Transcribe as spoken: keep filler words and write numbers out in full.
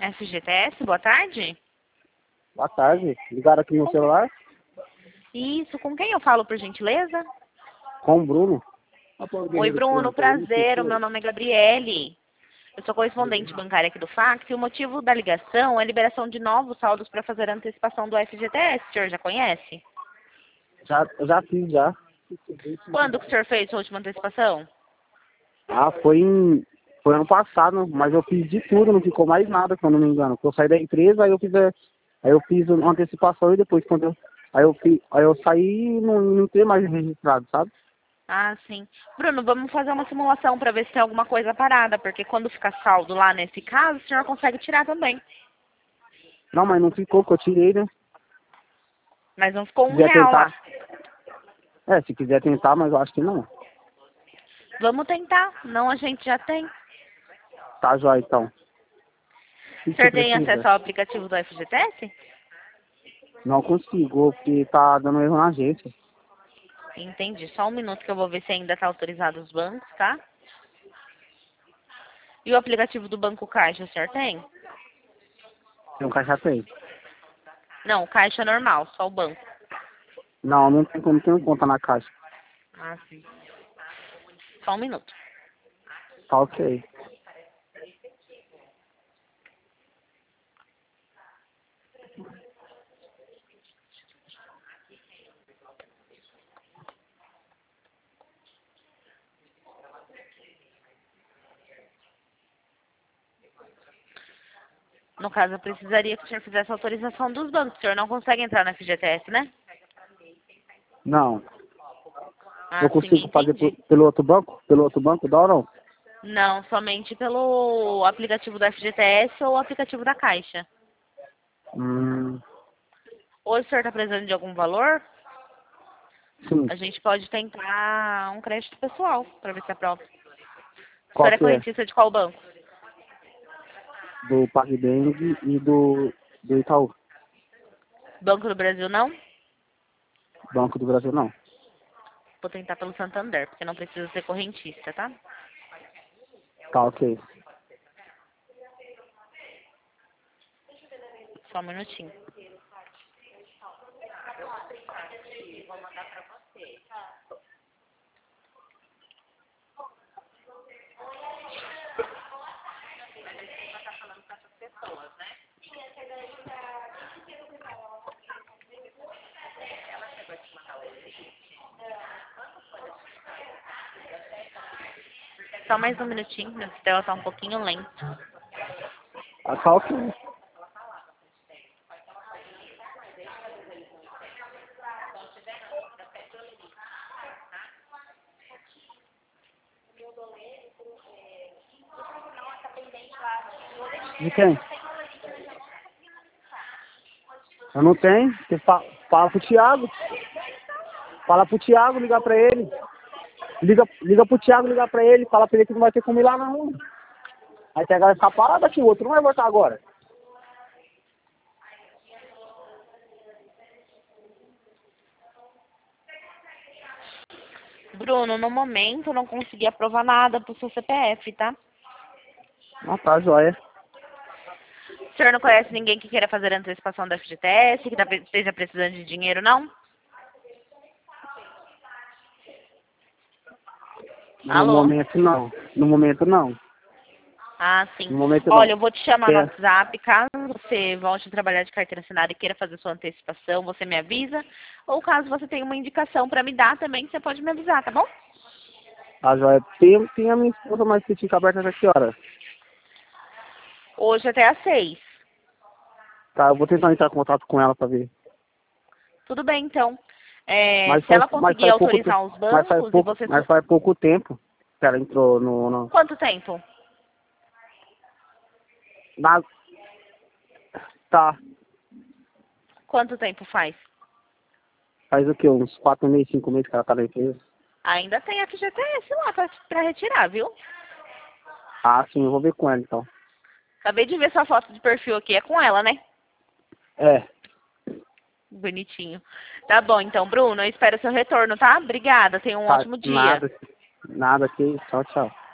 F G T S, boa tarde. Boa tarde. Ligaram aqui no celular? Isso, com quem eu falo, por gentileza? Com o Bruno. Oi, Bruno, prazer, o meu nome é Gabriele. Eu sou correspondente bancária aqui do Fax e o motivo da ligação é a liberação de novos saldos para fazer a antecipação do F G T S. O senhor já conhece? Já, eu já fiz, já. Quando que o senhor fez a última antecipação? Ah, foi em... Foi ano passado, mas eu fiz de tudo, não ficou mais nada, se eu não me engano. Porque eu saí da empresa, aí eu fiz, a- aí eu fiz uma antecipação e depois quando eu... Aí eu, fiz, aí eu saí e não, não tem mais registrado, sabe? Ah, sim. Bruno, vamos fazer uma simulação para ver se tem alguma coisa parada, porque quando fica saldo lá nesse caso, o senhor consegue tirar também. Não, mas não ficou, que eu tirei, né? Mas não ficou Se um quiser real tentar... lá. É, se quiser tentar, mas eu acho que não. Vamos tentar, não a gente já tem. Tá, joia, então. O que O que você senhor tem precisa? acesso ao aplicativo do F G T S? Não consigo, porque tá dando erro na agência. Entendi. Só um minuto que eu vou ver se ainda está autorizado os bancos, tá? E o aplicativo do Banco Caixa, o senhor tem? Tem um caixa tem. Não, o Caixa normal, só o banco. Não, não tem como ter conta na caixa. Ah, sim. Só um minuto. Tá ok. No caso, eu precisaria que o senhor fizesse a autorização dos bancos. O senhor não consegue entrar no F G T S, né? Não. Ah, Eu sim, consigo fazer por- entendi. pelo outro banco? Pelo outro banco, dá ou não? Não, somente pelo aplicativo do F G T S ou o aplicativo da Caixa. Hum, Ou o senhor está precisando de algum valor, sim. a gente pode tentar um crédito pessoal para ver se aprova. O Qual senhor é que é? correntista de qual banco? Do PagBank e do, do Itaú. Banco do Brasil não? Banco do Brasil, não. Vou tentar pelo Santander, porque não precisa ser correntista, tá? Tá ok. Só um minutinho. Só mais um minutinho, meu sistema tá um pouquinho lento. Ah, tá ok. De quem? Eu não tenho. Você fa fala pro Thiago. Fala pro Thiago ligar pra ele. Liga, liga pro Thiago ligar pra ele. Fala pra ele que não vai ter como ir lá não. Aí pegar essa parada aqui, o outro não vai voltar agora. Bruno, no momento eu não consegui aprovar nada pro seu C P F, tá? Ah, tá, joia. O senhor não conhece ninguém que queira fazer a antecipação da F G T S, que tá- esteja precisando de dinheiro, não? No Alô? momento não. No momento não. Ah, sim. No momento Olha, não. eu vou te chamar no Tem, WhatsApp. Caso você volte a trabalhar de carteira assinada e queira fazer sua antecipação, você me avisa. Ou caso você tenha uma indicação para me dar também, você pode me avisar, tá bom? a joia. Tem, tem a minha esposa, mas que fica aberta até que hora? Hoje até às seis. Tá, eu vou tentar entrar em contato com ela pra ver. Tudo bem, então. É, Mas se faz, ela mas conseguir faz pouco tempo. autorizar os Mas faz bancos e pouco, você... mas su- faz pouco tempo que ela entrou no. no Quanto tempo? na, tá. Quanto tempo faz? Faz o quê? Uns quatro meses, cinco meses que ela tá na empresa. Ainda tem F G T S lá pra, pra retirar, viu? Ah, sim, eu vou ver com ela então. Acabei de ver sua foto de perfil aqui. É com ela, né? É. Bonitinho. Tá bom, então, Bruno. Eu espero seu retorno, tá? Obrigada. Tenha um Tá, ótimo dia. nada. Nada aqui. Tchau, tchau.